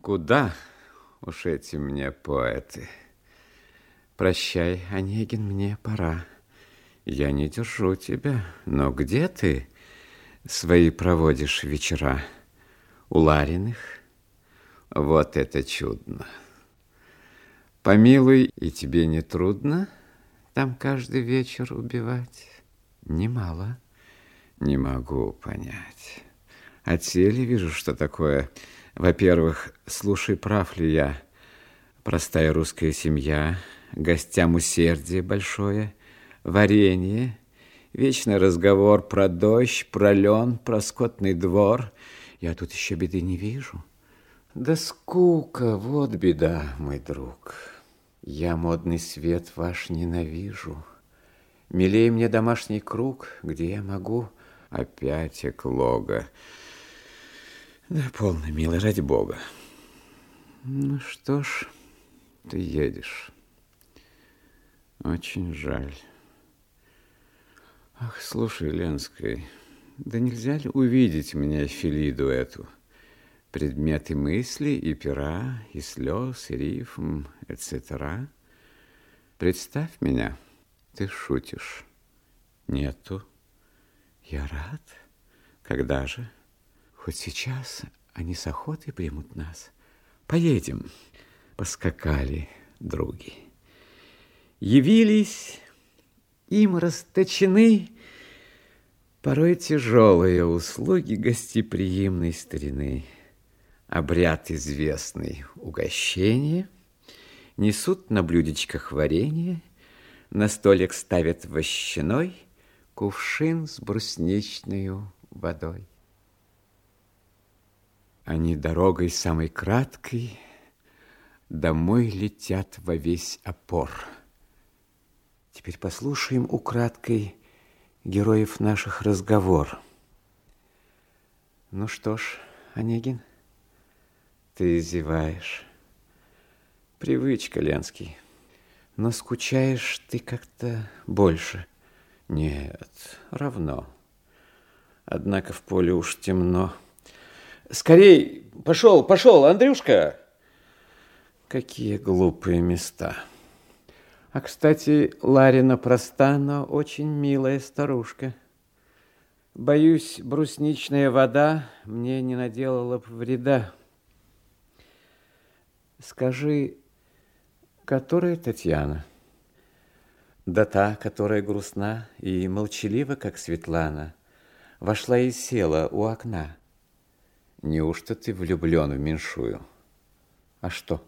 Куда уж эти мне поэты? Прощай, Онегин, мне пора. Я не держу тебя, но где ты свои проводишь вечера? У Лариных? Вот это чудно. Помилуй, и тебе не трудно там каждый вечер убивать? Немало. Не могу понять. От сели вижу, что такое. Во-первых, слушай, прав ли я? Простая русская семья, гостям усердие большое, варенье, вечный разговор про дождь, про лен, про скотный двор. Я тут еще беды не вижу. Да скука, вот беда, мой друг. Я модный свет ваш ненавижу. Милей мне домашний круг, где я могу опять эклога. Да полно, милый, ради бога. Ну что ж, ты едешь. Очень жаль. Ах, слушай, Ленская, да нельзя ли увидеть мне Филиду эту? Предметы мысли и пера, и слез, и рифм, etc. Представь меня, ты шутишь. Нету. Я рад. Когда же? Хоть сейчас они с охотой примут нас. Поедем. Поскакали други. Явились, им расточены порой тяжелые услуги гостеприимной старины. Обряд известный угощение, несут на блюдечках варенье, на столик ставят вощаной кувшин с брусничной водой. Они дорогой самой краткой домой летят во весь опор. Теперь послушаем украдкой героев наших разговор. Ну что ж, Онегин, ты зеваешь. Привычка, Ленский. Но скучаешь ты как-то больше. Нет, равно. Однако в поле уж темно. Скорей, пошел, Андрюшка. Какие глупые места. А, кстати, Ларина проста, но очень милая старушка. Боюсь, брусничная вода мне не наделала б вреда. Скажи, которая Татьяна? Да та, которая грустна и молчалива, как Светлана, вошла и села у окна. Неужто ты влюблен в меньшую? А что?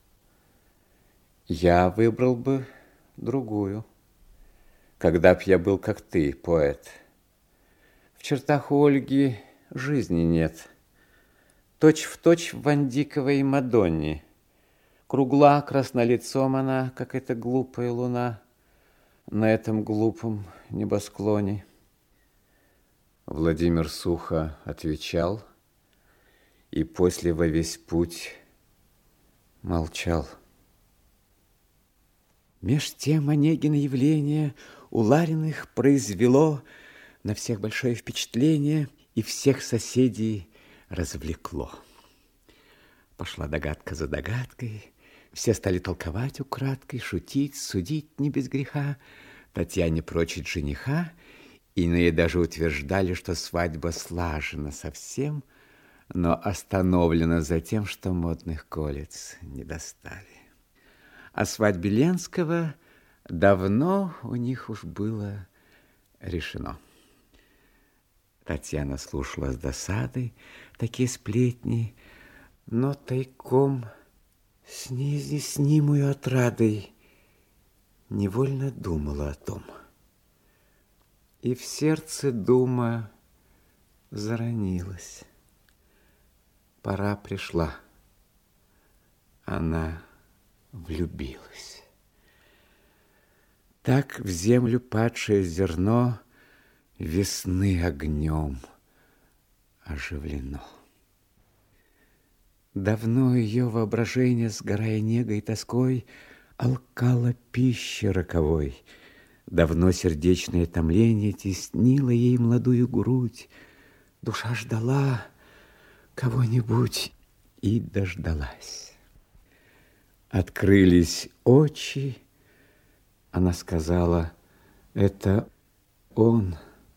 Я выбрал бы другую, когда б я был, как ты, поэт. В чертах у Ольги жизни нет. Точь в точь в Вандиковой Мадонне. Кругла краснолицом она, как эта глупая луна на этом глупом небосклоне. Владимир сухо отвечал и после во весь путь молчал. Меж тем Онегина явление у Лариных произвело на всех большое впечатление и всех соседей развлекло. Пошла догадка за догадкой, все стали толковать украдкой, шутить, судить не без греха, Татьяне прочить жениха, иные даже утверждали, что свадьба слажена совсем, но остановлена за тем, что модных колец не достали. О свадьбе Ленского давно у них уж было решено. Татьяна слушала с досадой такие сплетни, но тайком с неизъяснимой отрадой невольно думала о том. И в сердце дума заронилась. Пора пришла. Она влюбилась. Так в землю падшее зерно весны огнем оживлено. Давно ее воображение, сгорая негой и тоской, алкало пищи роковой. Давно сердечное томление теснило ей молодую грудь. Душа ждала кого-нибудь и дождалась. Открылись очи, она сказала: это он.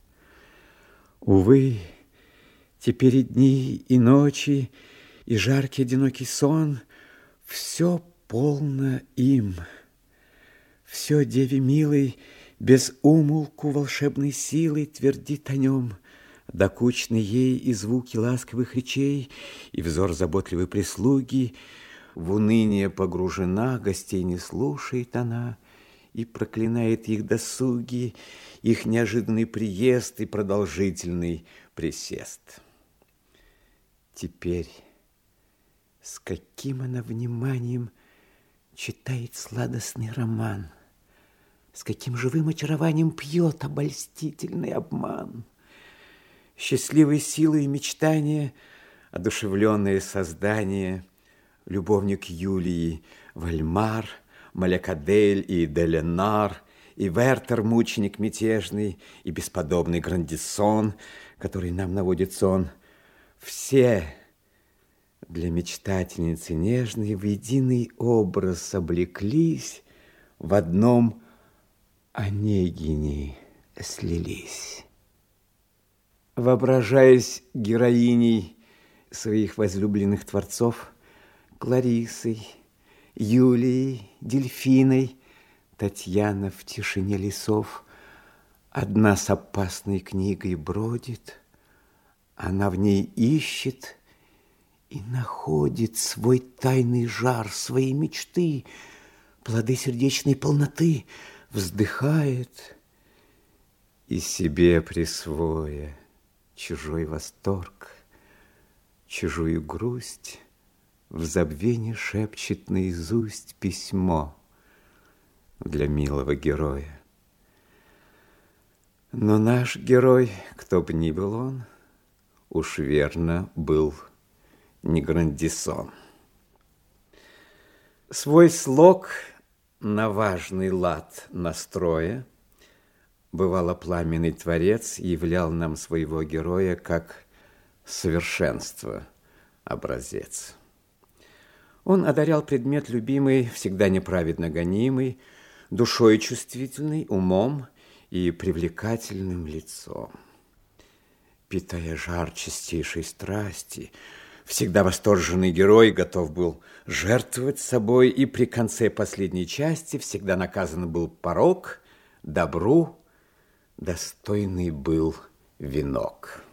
Увы, теперь и дни, и ночи, и жаркий одинокий сон — все полно им. Все деве милой без умолку волшебной силой твердит о нем. Докучны ей и звуки ласковых речей, и взор заботливой прислуги. В уныние погружена, гостей не слушает она, и проклинает их досуги, их неожиданный приезд и продолжительный присест. Теперь с каким она вниманием читает сладостный роман, с каким живым очарованием пьет обольстительный обман. Счастливой силой мечтания одушевленное создание, любовник Юлии Вальмар, Малякадель и Деленар, и Вертер, мученик мятежный, и бесподобный Грандисон, который нам наводит сон. Все для мечтательницы нежной в единый образ облеклись, в одном Онегине слились. Воображаясь героиней своих возлюбленных творцов, Кларисой, Юлией, Дельфиной, Татьяна в тишине лесов одна с опасной книгой бродит, она в ней ищет и находит свой тайный жар, свои мечты, плоды сердечной полноты, вздыхает и себе присвоя чужой восторг, чужую грусть, в забвении шепчет наизусть письмо для милого героя. Но наш герой, кто б ни был он, уж верно был не Грандисон. Свой слог на важный лад настроя, бывало, пламенный творец являл нам своего героя как совершенство образец. Он одарял предмет любимый, всегда неправедно гонимый, душой чувствительной, умом и привлекательным лицом. Питая жар чистейшей страсти, всегда восторженный герой готов был жертвовать собой, и при конце последней части всегда наказан был порок, добру достойный был венок.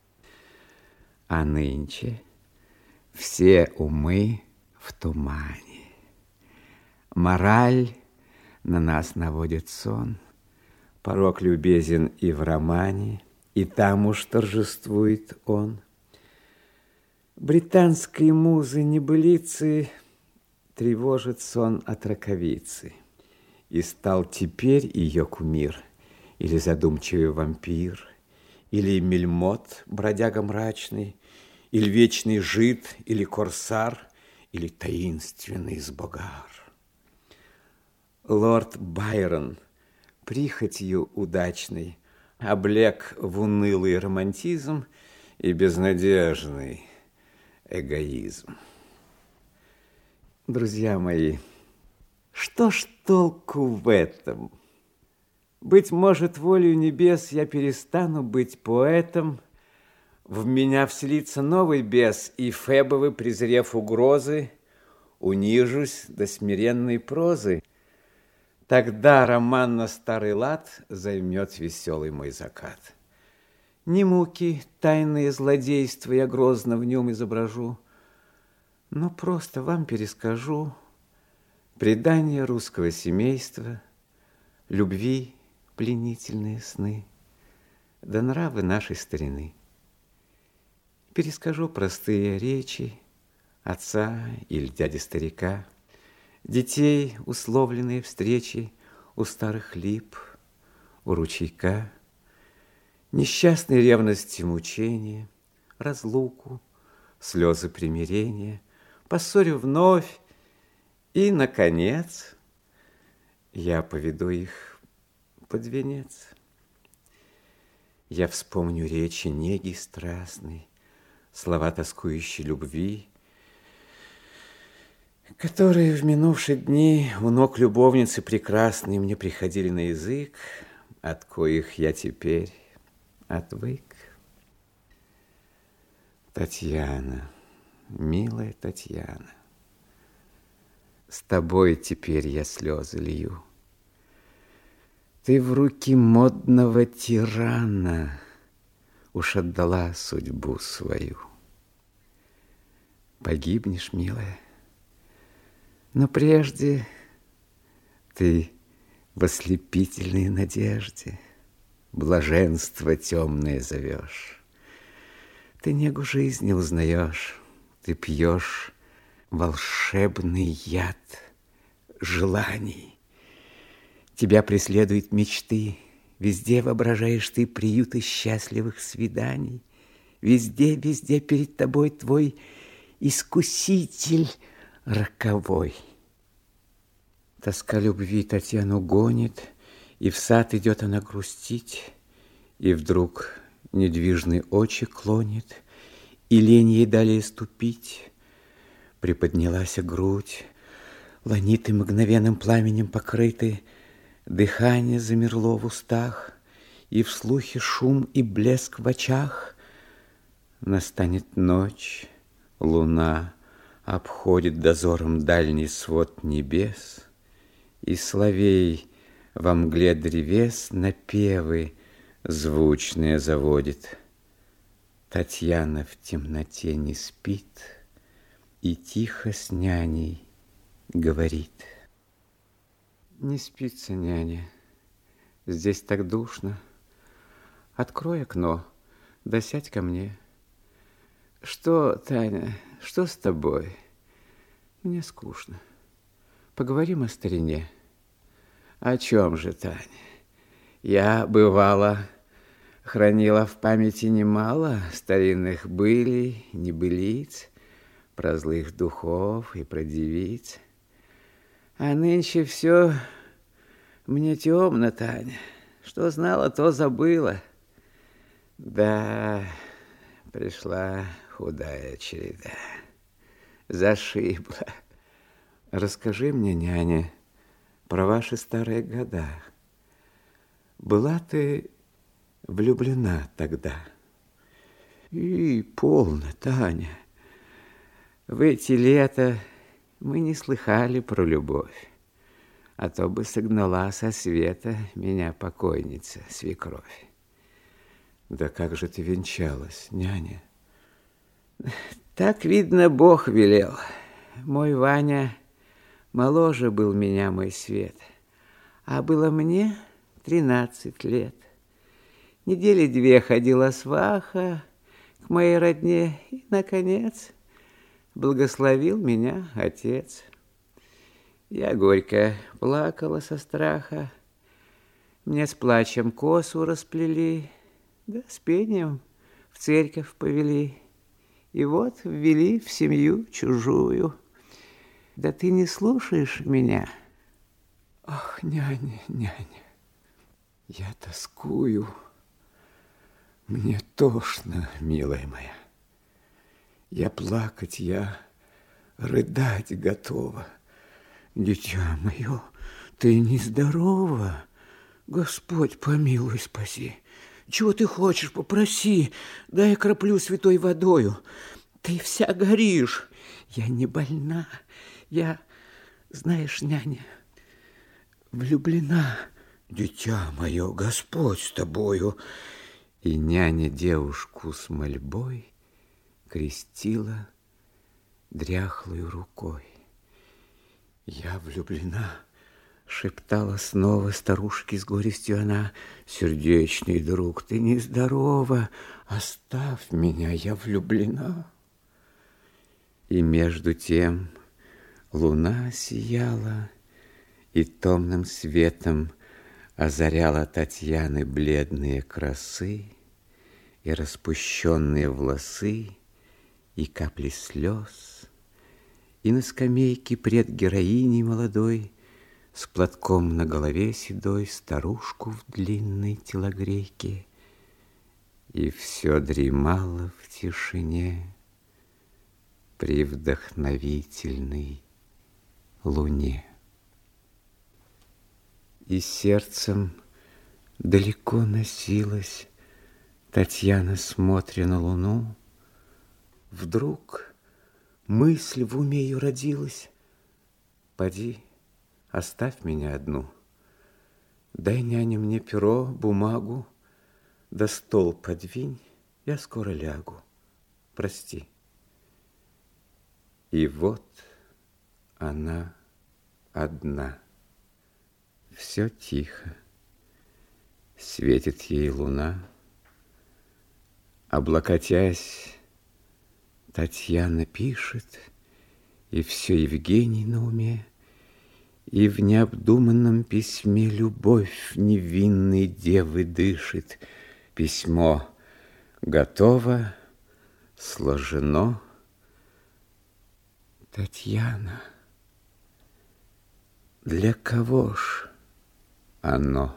А нынче все умы в тумане. Мораль на нас наводит сон, порок любезен и в романе, и там уж торжествует он. Британской музы небылицы тревожит сон от раковицы, и стал теперь ее кумир или задумчивый вампир, или мельмот, бродяга мрачный, или вечный жид, или корсар, или таинственный сбогар. Лорд Байрон прихотью удачной облег в унылый романтизм и безнадежный эгоизм. Друзья мои, что ж толку в этом? Быть может, волею небес я перестану быть поэтом, в меня вселится новый бес, и Фебовы, презрев угрозы, унижусь до смиренной прозы. Тогда роман на старый лад займет веселый мой закат. Не муки, тайные злодейства я грозно в нем изображу, но просто вам перескажу предания русского семейства, любви пленительные сны, да нравы нашей старины. Перескажу простые речи отца или дяди-старика, детей условленные встречи у старых лип, у ручейка, несчастной ревности мучения, разлуку, слезы примирения, поссорю вновь, и, наконец, я поведу их под венец. Я вспомню речи неги страстной, слова тоскующей любви, которые в минувшие дни у ног любовницы прекрасной мне приходили на язык, от коих я теперь отвык. Татьяна, милая Татьяна, с тобой теперь я слезы лью. Ты в руки модного тирана уж отдала судьбу свою. Погибнешь, милая, но прежде ты в ослепительной надежде блаженство темное зовешь. Ты негу жизни узнаешь, ты пьешь волшебный яд желаний. Тебя преследуют мечты, везде воображаешь ты приюты счастливых свиданий. Везде, везде перед тобой твой искуситель роковой. Тоска любви Татьяну гонит, и в сад идет она грустить, и вдруг недвижные очи клонит, и лень ей далее ступить. Приподнялась грудь, ланиты мгновенным пламенем покрыты, дыхание замерло в устах, и в слухе шум и блеск в очах. Настанет ночь, луна обходит дозором дальний свод небес, и соловей во мгле древес напевы звучные заводит. Татьяна в темноте не спит и тихо с няней говорит. Не спится, няня, здесь так душно. Открой окно, да сядь ко мне. Что, Таня, что с тобой? Мне скучно. Поговорим о старине. О чем же, Таня? Я, бывало, хранила в памяти немало старинных былей, небылиц, про злых духов и про девиц. А нынче все мне темно, Таня. Что знала, то забыла. Да, пришла худая череда. Зашибла. Расскажи мне, няня, про ваши старые года. Была ты влюблена тогда? И полно, Таня. В эти лета мы не слыхали про любовь, а то бы согнала со света меня покойница, свекровь. Да как же ты венчалась, няня? Так, видно, Бог велел. Мой Ваня моложе был меня, мой свет, а было мне 13 лет. Недели 2 ходила сваха к моей родне, и, наконец, благословил меня отец. Я горько плакала со страха, мне с плачем косу расплели, да с пением в церковь повели, и вот ввели в семью чужую. Да ты не слушаешь меня? Ах, няня, няня, я тоскую, мне тошно, милая моя. Я плакать, я рыдать готова. Дитя мое, ты нездорова. Господь помилуй, спаси. Чего ты хочешь, попроси. Дай я краплю святой водою. Ты вся горишь. Я не больна. Я, знаешь, няня, влюблена. Дитя мое, Господь с тобою. И няня девушку с мольбой крестила дряхлой рукой. Я влюблена, шептала снова старушке с горестью она. Сердечный друг, ты нездорова, оставь меня, я влюблена. И между тем луна сияла и томным светом озаряла Татьяны бледные красы и распущенные волосы, и капли слез. И на скамейке пред героиней молодой с платком на голове седой старушку в длинной телогрейке. И все дремало в тишине при вдохновительной луне. И сердцем далеко носилась Татьяна, смотря на луну. Вдруг мысль в уме ее родилась: поди, оставь меня одну, дай, няня, мне перо, бумагу, да стол подвинь, я скоро лягу, прости. И вот она одна. Все тихо, светит ей луна. Облокотясь, Татьяна пишет, и все Евгений на уме, и в необдуманном письме любовь невинной девы дышит. Письмо готово, сложено. Татьяна, для кого ж оно?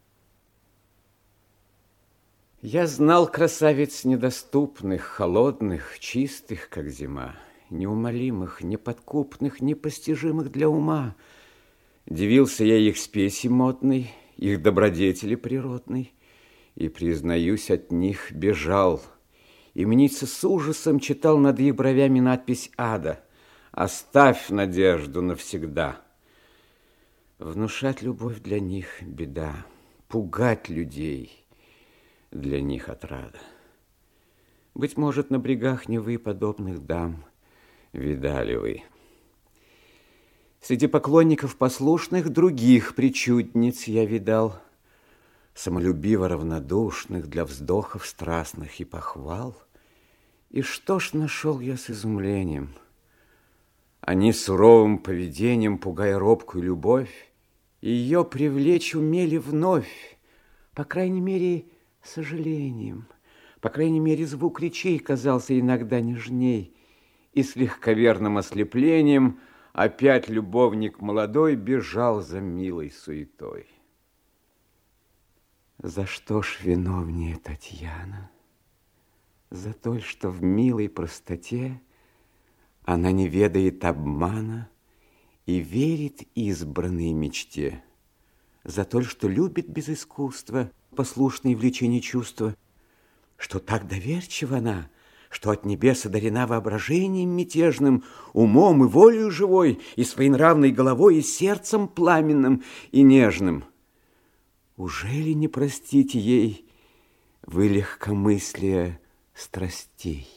Я знал красавиц недоступных, холодных, чистых, как зима, неумолимых, неподкупных, непостижимых для ума. Дивился я их спеси модной, их добродетели природной, и, признаюсь, от них бежал. И мнится с ужасом читал над их бровями надпись ада: «Оставь надежду навсегда». Внушать любовь для них беда, пугать людей для них отрада. Быть может, на брегах Невы подобных дам видали вы. Среди поклонников послушных других причудниц я видал, самолюбиво равнодушных для вздохов страстных и похвал. И что ж нашел я с изумлением? Они суровым поведением, пугая робкую любовь, ее привлечь умели вновь, по крайней мере, сожалением. По крайней мере, звук речей казался иногда нежней, и с легковерным ослеплением опять любовник молодой бежал за милой суетой. За что ж виновнее Татьяна? За то, что в милой простоте она не ведает обмана и верит избранной мечте. За то, что любит без искусства послушные влечения чувства, что так доверчива она, что от небес одарена воображением мятежным, умом и волею живой, и своенравной головой, и сердцем пламенным и нежным. Ужели не простите ей вы легкомыслие страстей?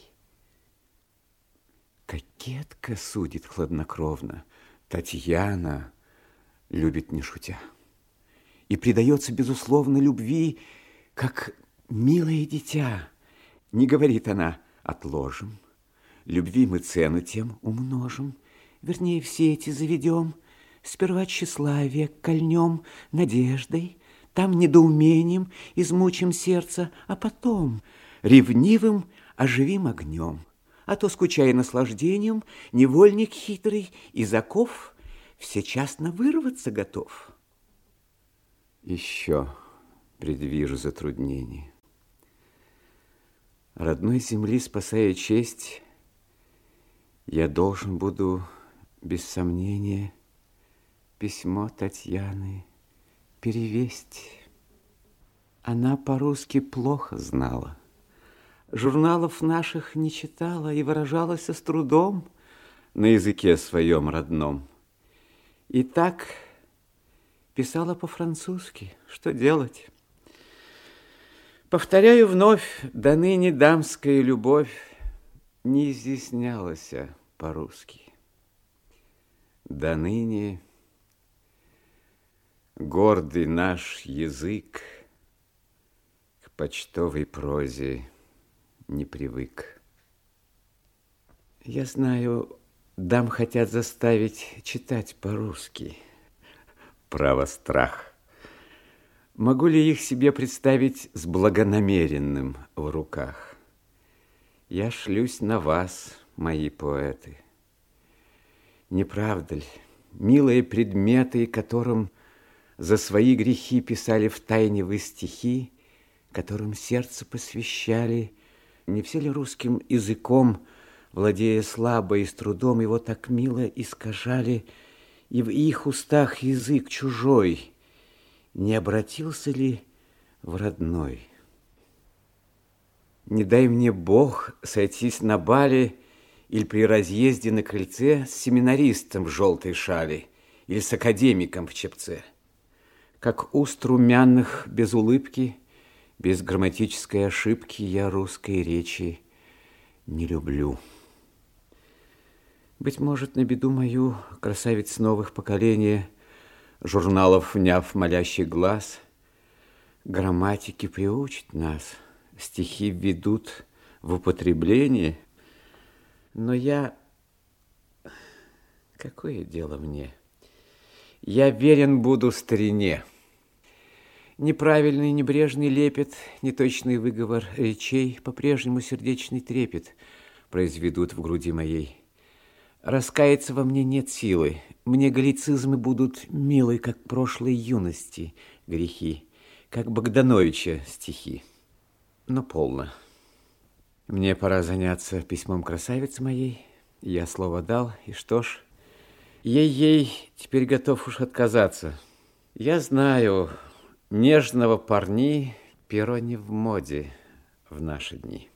Кокетка судит хладнокровно, Татьяна любит не шутя и предается, безусловно, любви, как милое дитя. Не говорит она: отложим, любви мы цену тем умножим, вернее, все эти заведем, сперва тщеславие кольнем надеждой, там недоумением измучим сердце, а потом ревнивым оживим огнем. А то, скучая наслаждением, невольник хитрый из оков всечасно вырваться готов. Еще предвижу затруднение. Родной земли, спасая честь, я должен буду, без сомнения, письмо Татьяны перевесть. Она по-русски плохо знала, журналов наших не читала и выражалась с трудом на языке своем родном. И так писала по-французски. Что делать? Повторяю вновь, до ныне дамская любовь не изъяснялась по-русски. До ныне гордый наш язык к почтовой прозе не привык. Я знаю, дам хотят заставить читать по-русски. Право, страх. Могу ли их себе представить с благонамеренным в руках? Я шлюсь на вас, мои поэты. Не правда ли, милые предметы, которым за свои грехи писали втайне вы стихи, которым сердце посвящали, не все ли русским языком, владея слабо и с трудом, его так мило искажали и в их устах язык чужой не обратился ли в родной? Не дай мне Бог сойтись на бале или при разъезде на крыльце с семинаристом в желтой шали или с академиком в чепце. Как уст румяных без улыбки, без грамматической ошибки я русской речи не люблю. Быть может, на беду мою красавиц новых поколения, журналов вняв молящий глаз, грамматики приучит нас, стихи введут в употребление, но я... Какое дело мне? Я верен буду старине. Неправильный, небрежный лепет, неточный выговор речей, по-прежнему сердечный трепет произведут в груди моей. Раскаяться во мне нет силы, мне галлицизмы будут милы, как прошлой юности грехи, как Богдановича стихи. Но полно. Мне пора заняться письмом красавицы моей. Я слово дал, и что ж, ей теперь готов уж отказаться. Я знаю, нежного парни перо не в моде в наши дни.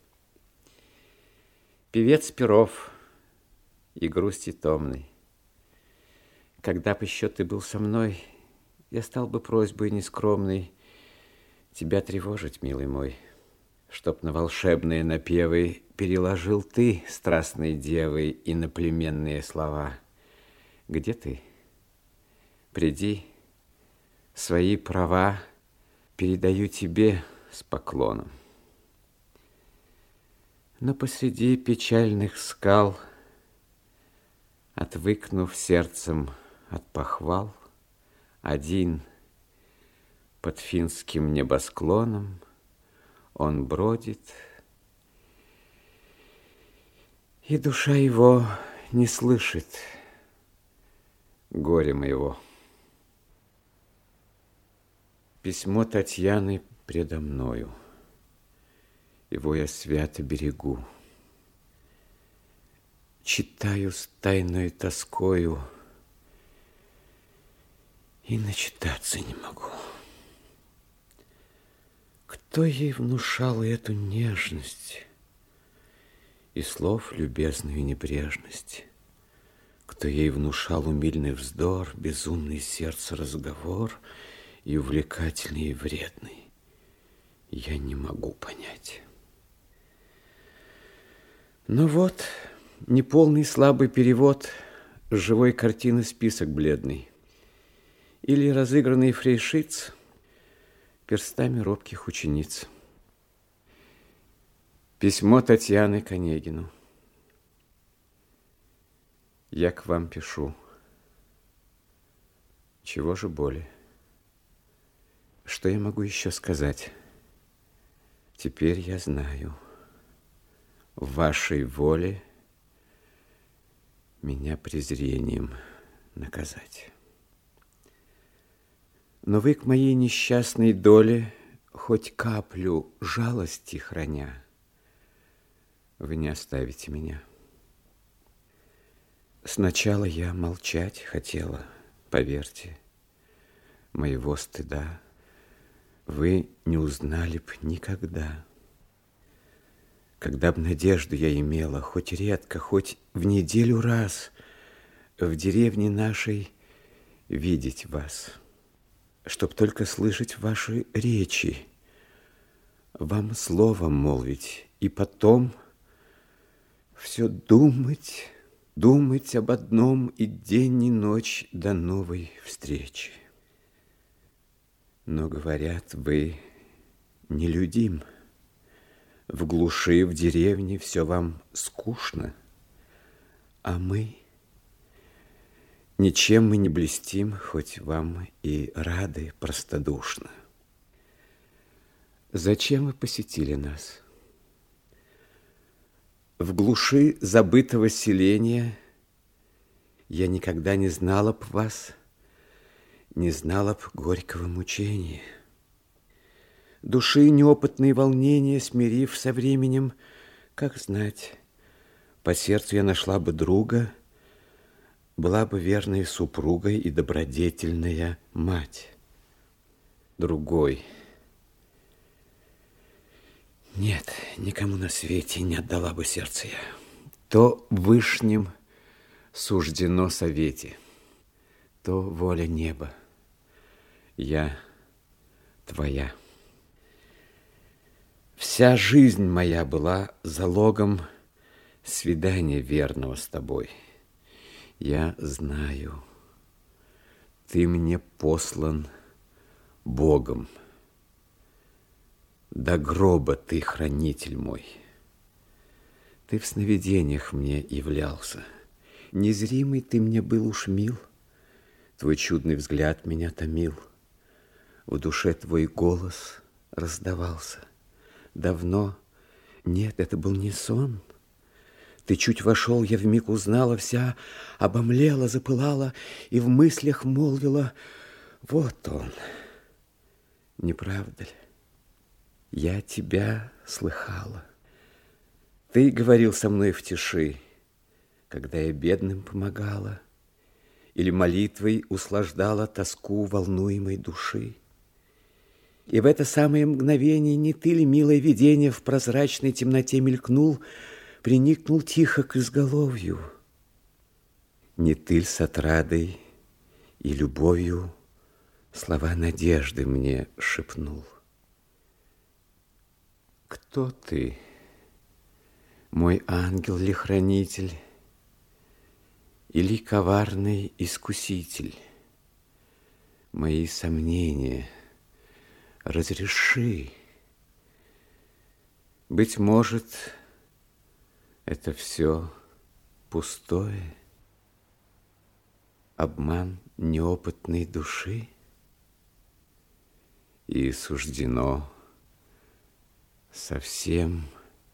Певец перов и грусти томной. Когда бы еще ты был со мной, я стал бы просьбой нескромной тебя тревожить, милый мой, чтоб на волшебные напевы переложил ты, страстной девой, иноплеменные слова. Где ты? Приди, свои права передаю тебе с поклоном. Но посреди печальных скал, отвыкнув сердцем от похвал, один под финским небосклоном он бродит, и душа его не слышит горя моего. Письмо Татьяны предо мною, его я свято берегу. Читаю с тайной тоскою и начитаться не могу. Кто ей внушал эту нежность и слов любезную небрежность? Кто ей внушал умильный вздор, безумный сердце разговор и увлекательный и вредный? Я не могу понять. Но вот неполный слабый перевод живой картины список бледный или разыгранный фрейшиц перстами робких учениц. Письмо Татьяны к Онегину. Я к вам пишу. Чего же более? Что я могу еще сказать? Теперь я знаю. В вашей воле меня презрением наказать. Но вы к моей несчастной доле хоть каплю жалости храня, вы не оставите меня. Сначала я молчать хотела, поверьте, моего стыда вы не узнали б никогда. Когда б надежду я имела, хоть редко, хоть в неделю раз, в деревне нашей видеть вас, чтоб только слышать ваши речи, вам словом молвить, и потом все думать, думать об одном и день, и ночь до новой встречи. Но, говорят, вы нелюдим. В глуши, в деревне все вам скучно, а мы... Ничем мы не блестим, хоть вам и рады простодушно. Зачем вы посетили нас? В глуши забытого селения я никогда не знала б вас, не знала б горького мучения. Души неопытные волнения, смирив со временем, как знать, по сердцу я нашла бы друга, была бы верной супругой и добродетельная мать. Другой. Нет, никому на свете не отдала бы сердце я. То вышним суждено совете, то воля неба. Я твоя. Вся жизнь моя была залогом свидания верного с тобой. Я знаю, ты мне послан Богом. До гроба ты хранитель мой. Ты в сновидениях мне являлся. Незримый ты мне был уж мил. Твой чудный взгляд меня томил. В душе твой голос раздавался. Давно, нет, это был не сон. Ты чуть вошел, я вмиг узнала, вся обомлела, запылала и в мыслях молвила: вот он. Не правда ли? Я тебя слыхала. Ты говорил со мной в тиши, когда я бедным помогала, или молитвой услаждала тоску волнуемой души. И в это самое мгновение не ты ли, милое видение, в прозрачной темноте мелькнул, приникнул тихо к изголовью? Не ты ль с отрадой и любовью слова надежды мне шепнул? Кто ты? Мой ангел ли хранитель, или коварный искуситель? Мои сомнения разреши. Быть может, это все пустое, обман неопытной души, и суждено совсем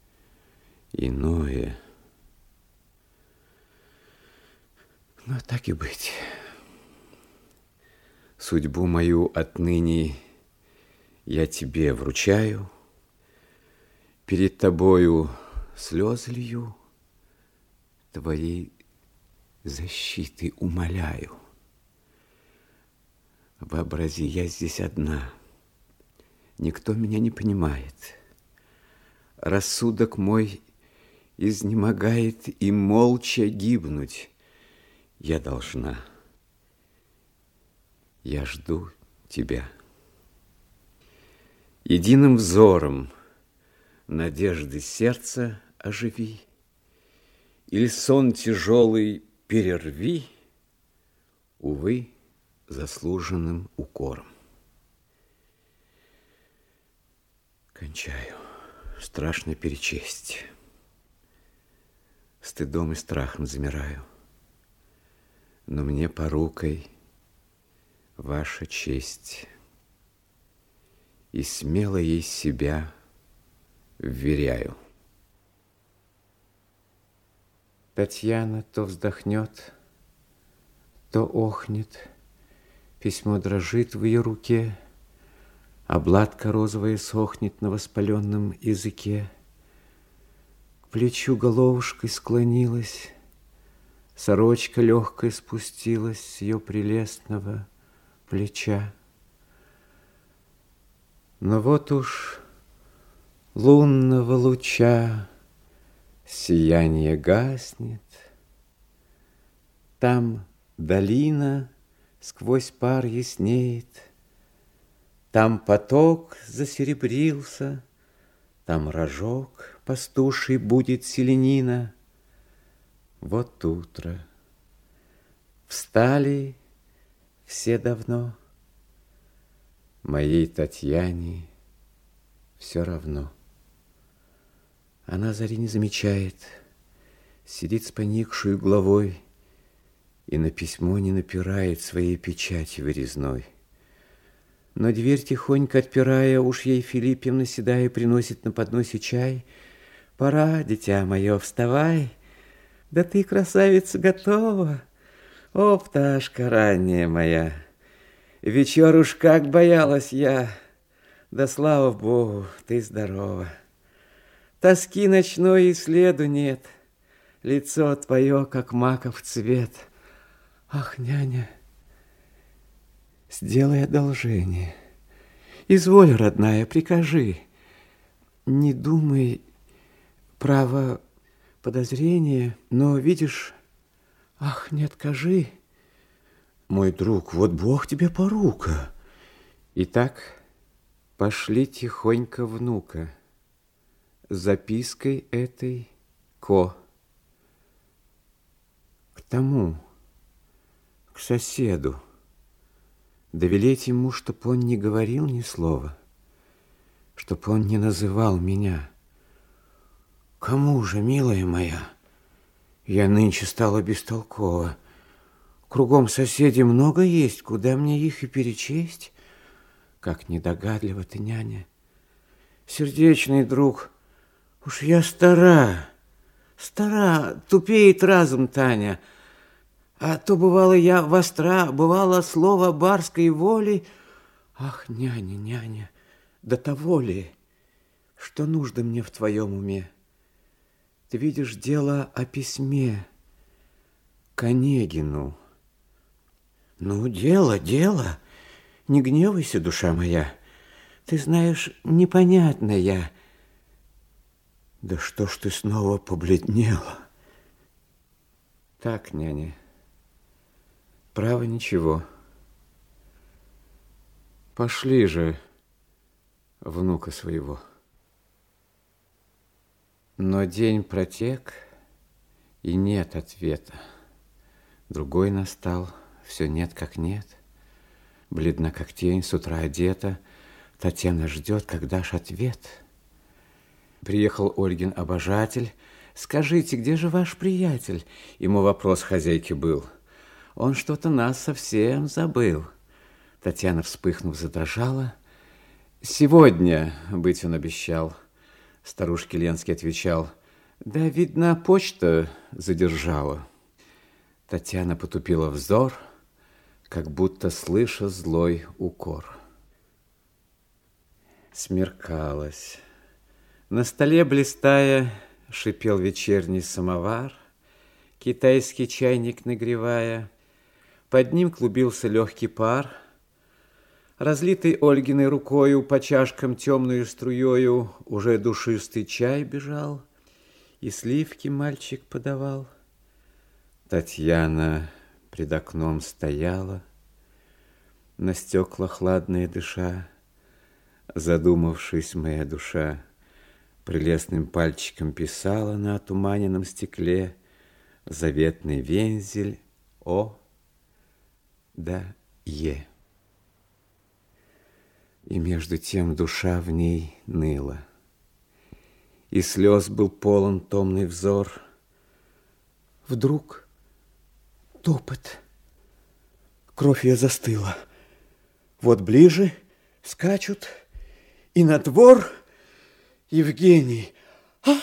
иное. Но так и быть. Судьбу мою отныне я тебе вручаю, перед тобою слезы лью, твоей защиты умоляю. Вообрази, я здесь одна, никто меня не понимает. Рассудок мой изнемогает, и молча гибнуть я должна. Я жду тебя. Единым взором надежды сердца оживи, или сон тяжелый перерви, увы, заслуженным укором. Кончаю. Страшно перечесть. Стыдом и страхом замираю. Но мне порукой ваша честь, и смело ей себя вверяю. Татьяна то вздохнет, то охнет, письмо дрожит в ее руке, обладка розовая сохнет на воспаленном языке. К плечу головушкой склонилась, сорочка легкая спустилась с ее прелестного плеча. Но вот уж лунного луча сияние гаснет, там долина сквозь пар яснеет, там поток засеребрился, там рожок пастуший будет селянина. Вот утро. Встали все давно, моей Татьяне все равно. Она зари не замечает, сидит с поникшей головой и на письмо не напирает своей печати вырезной. Но дверь тихонько отпирая, уж ей Филиппьевна седая приносит на подносе чай. Пора, дитя мое, вставай, да ты, красавица, готова. О, пташка ранняя моя, вечер уж как боялась я, да слава Богу, ты здорова. Тоски ночной и следу нет, лицо твое, как маков цвет. Ах, няня, сделай одолжение. Изволь, родная, прикажи. Не думай, право, подозрение, но, видишь, ах, не откажи. Мой друг, вот Бог тебе порука. Итак, пошли тихонько внука с запиской этой к тому, к соседу, да велеть ему, чтоб он не говорил ни слова, чтоб он не называл меня. Кому же, милая моя? Я нынче стала бестолкова. Кругом соседей много есть, куда мне их и перечесть? Как недогадлива ты, няня. Сердечный друг, уж я стара, тупеет разум, Таня. А то, бывало, я востра, бывало, слово барской воли. Ах, няня, няня, до того ли, что нужда мне в твоем уме? Ты видишь дело о письме к Онегину. Ну, дело. Не гневайся, душа моя. Ты знаешь, непонятно я. Да что ж ты снова побледнела? Так, няня, право ничего. Пошли же внука своего. Но день протек, и нет ответа. Другой настал, все нет как нет. Бледна как тень, с утра одета. Татьяна ждет, когда ж ответ. Приехал Ольгин обожатель. Скажите, где же ваш приятель? Ему вопрос хозяйки был. Он что-то нас совсем забыл. Татьяна, вспыхнув, задрожала. Сегодня быть он обещал. Старушке Ленский отвечал. Да, видно, почта задержала. Татьяна потупила взор, как будто слыша злой укор. Смеркалось. На столе, блистая, шипел вечерний самовар, китайский чайник нагревая. Под ним клубился легкий пар. Разлитый Ольгиной рукою по чашкам темную струёю уже душистый чай бежал, и сливки мальчик подавал. Татьяна пред окном стояла, на стекла хладные дыша. Задумавшись, моя душа прелестным пальчиком писала на отуманенном стекле заветный вензель О да Е. И между тем душа в ней ныла, и слез был полон томный взор. Вдруг топот, кровь ее застыла. Вот ближе скачут, и на двор Евгений. Ах!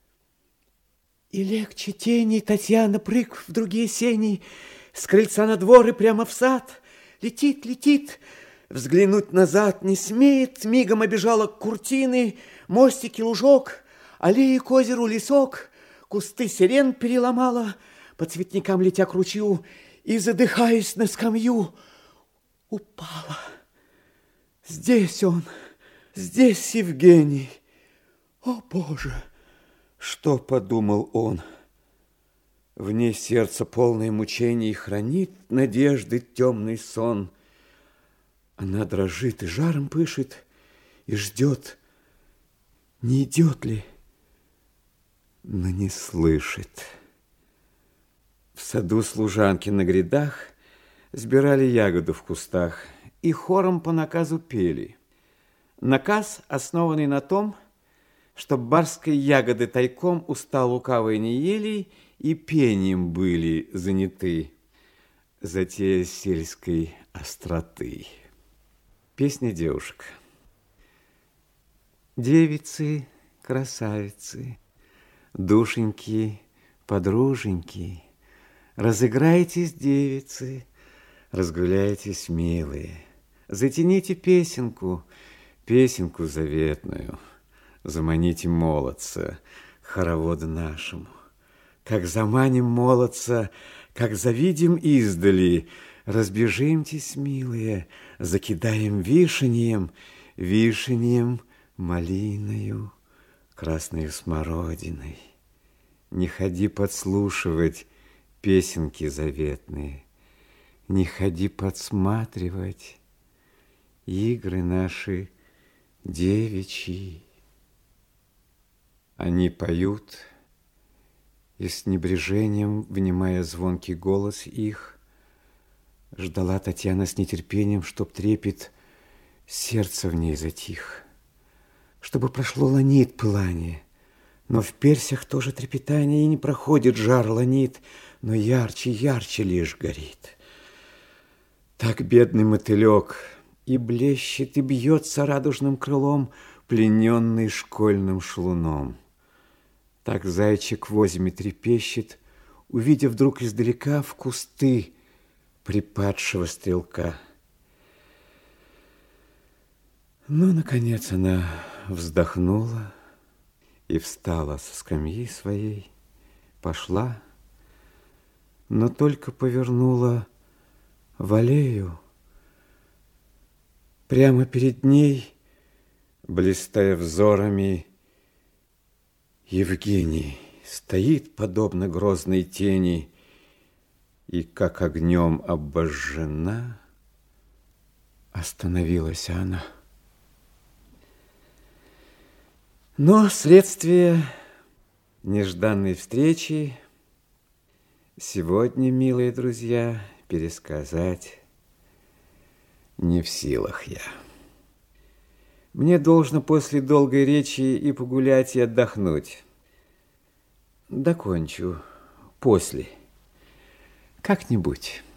И легче тени Татьяна, прыг в другие сени, с крыльца на двор и прямо в сад. Летит, взглянуть назад не смеет, мигом обежала куртины, мостики, лужок, аллеи к озеру, лесок, кусты сирен переломала, по цветникам летя к ручью, и, задыхаясь на скамью, упала. Здесь он, здесь Евгений. О, Боже! Что подумал он? В ней сердце полное мучений хранит надежды темный сон. Она дрожит и жаром пышет, и ждет, не идет ли, но не слышит. В саду служанки на грядах сбирали ягоду в кустах и хором по наказу пели. Наказ, основанный на том, чтоб барской ягоды тайком уста лукавые не ели и пением были заняты, затея сельской остроты. Песня девушек. Девицы, красавицы, душеньки, подруженьки, разыграйтесь, девицы, разгуляйтесь, милые, затяните песенку, песенку заветную, заманите молодца, хороводу нашему. как заманим молодца, как завидим издали, разбежимтесь, милые, закидаем вишеньем, вишеньем, малиною, красною смородиной. Не ходи подслушивать песенки заветные, не ходи подсматривать игры наши девичьи. Они поют, и с небрежением, внимая звонкий голос их, ждала Татьяна с нетерпением, чтоб трепет сердца в ней затих, чтобы прошло ланит пылание, но в персях тоже трепетание, и не проходит жар ланит, но ярче, ярче лишь горит. Так бедный мотылек и блещет, и бьется радужным крылом, плененный школьным шлуном. Так зайчик в озиме трепещет, увидев вдруг издалека в кусты припадшего стрелка. Но, наконец, она вздохнула и встала со скамьи своей, пошла, но только повернула в аллею. Прямо перед ней, блистая взорами, Евгений стоит, подобно грозной тени, и, как огнем обожжена, остановилась она. Но следствие нежданной встречи сегодня, милые друзья, пересказать не в силах я. Мне должно после долгой речи и погулять, и отдохнуть. Докончу после, как-нибудь.